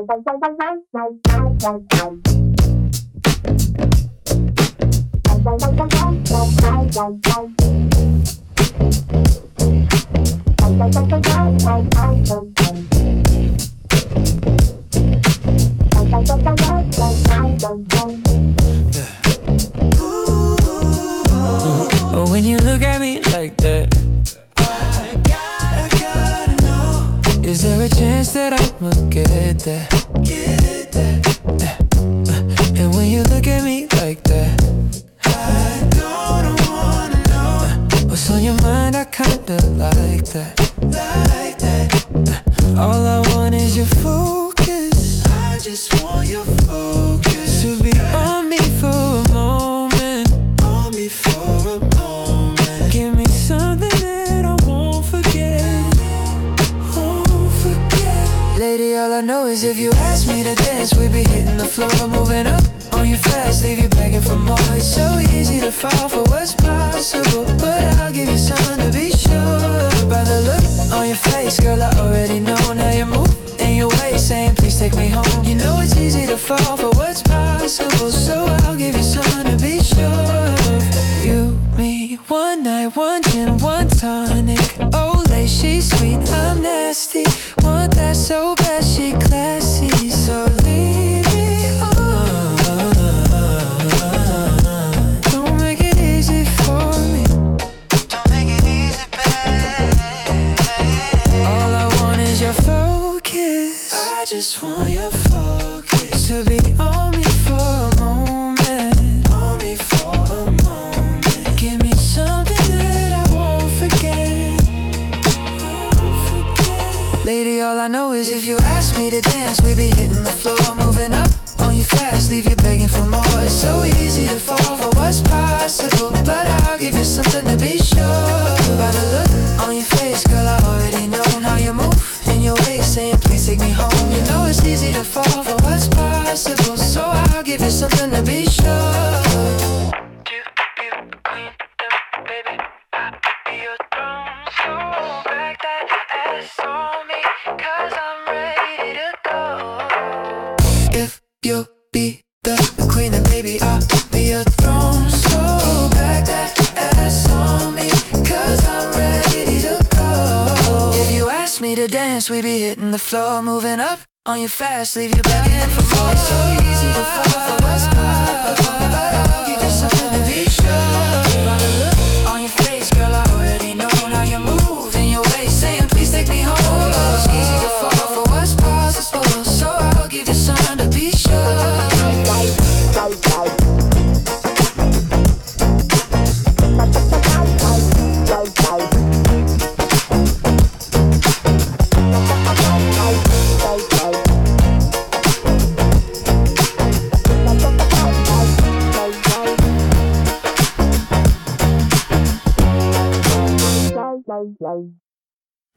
But when you look at me like that, I gotta know, is there a chance that I'ma get that? And when you look at me like that, I don't wanna know what's on your mind. I kinda like that. All I want is your focus. I just want your focus to be on me for a moment. On me for a moment. Give me something that I won't forget. Lady, all I know is if you ask me to dance, we be hitting the floor, moving up on you fast, leave you begging for more. It's so easy to fall for what's possible, but I'll give you something to be sure. By the look on your face, girl, I already know. Now you move in your way, saying please take me home. You know it's easy to fall for what's possible, so I'll give you something to be sure. You, me, one night, one gin, one tonic. Olay, she's sweet, I'm nasty. Want that so bad, she classy. So leave me alone. Don't make it easy for me. Don't make it easy, babe. All I want is your focus. I just want your focus to be on me for a moment. On me for a moment. Give me something that I won't forget. Lady, all I know is if you ask me to dance, we be hitting the floor, moving up on you fast, leave you begging for more. It's so easy to fall for what's possible, but I'll give you something to be sure. By the look on your face, girl, I already know. How you move in your waist, saying please take me home. You know it's easy to fall for what's possible, so I'll give you something to be sure. If you'll be the queen, then baby I'll be your throne. So back that ass on me, 'cause I'm ready to go. If you ask me to dance, we be hitting the floor, moving up on you fast, leave you begging for more. It's so easy to fall for what's possible, but I'll give you something to be sure. By the look on your face, girl, I already know. How you move in your waist, saying please take me home. It's easy to fall for what's possible, so I'll give you something to be sure.